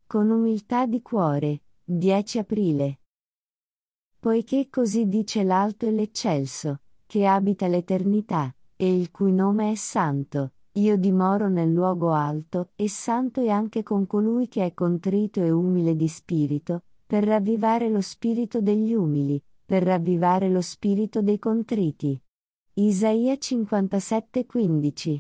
Con umiltà di cuore, 10 aprile. Poiché così dice l'Alto e l'Eccelso, che abita l'eternità, e il cui nome è santo, io dimoro nel luogo alto e santo e anche con colui che è contrito e umile di spirito, per ravvivare lo spirito degli umili, per ravvivare lo spirito dei contriti. Isaia 57,15.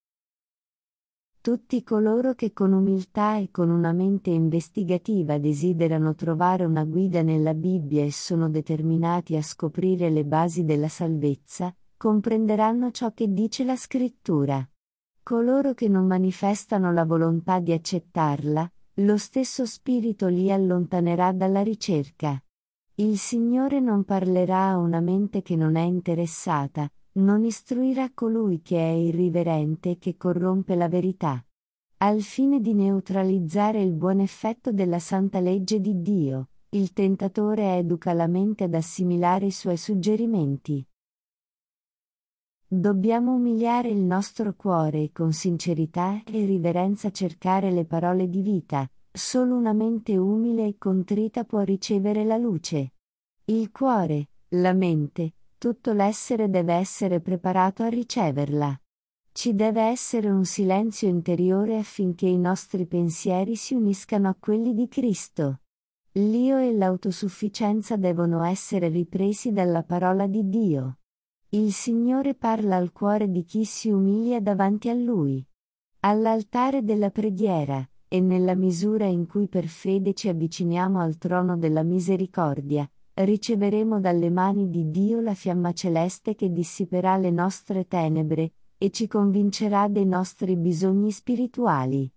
Tutti coloro che con umiltà e con una mente investigativa desiderano trovare una guida nella Bibbia e sono determinati a scoprire le basi della salvezza, comprenderanno ciò che dice la Scrittura. Coloro che non manifestano la volontà di accettarla, lo stesso Spirito li allontanerà dalla ricerca. Il Signore non parlerà a una mente che non è interessata, non istruirà colui che è irriverente e che corrompe la verità. Al fine di neutralizzare il buon effetto della santa legge di Dio, il tentatore educa la mente ad assimilare i suoi suggerimenti. Dobbiamo umiliare il nostro cuore e con sincerità e riverenza cercare le parole di vita. Solo una mente umile e contrita può ricevere la luce. Il cuore, la mente, tutto l'essere deve essere preparato a riceverla. Ci deve essere un silenzio interiore affinché i nostri pensieri si uniscano a quelli di Cristo. L'io e l'autosufficienza devono essere ripresi dalla parola di Dio. Il Signore parla al cuore di chi si umilia davanti a Lui. All'altare della preghiera, e nella misura in cui per fede ci avviciniamo al trono della misericordia, riceveremo dalle mani di Dio la fiamma celeste che dissiperà le nostre tenebre, e ci convincerà dei nostri bisogni spirituali.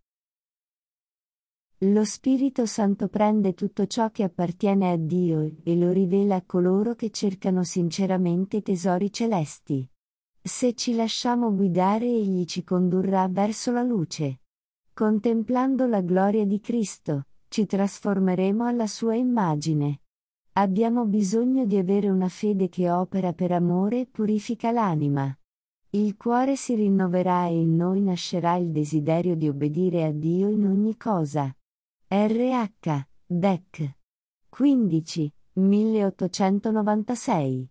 Lo Spirito Santo prende tutto ciò che appartiene a Dio e lo rivela a coloro che cercano sinceramente tesori celesti. Se ci lasciamo guidare, Egli ci condurrà verso la luce. Contemplando la gloria di Cristo, ci trasformeremo alla sua immagine. Abbiamo bisogno di avere una fede che opera per amore e purifica l'anima. Il cuore si rinnoverà e in noi nascerà il desiderio di obbedire a Dio in ogni cosa. RH. Dec. 15, 1896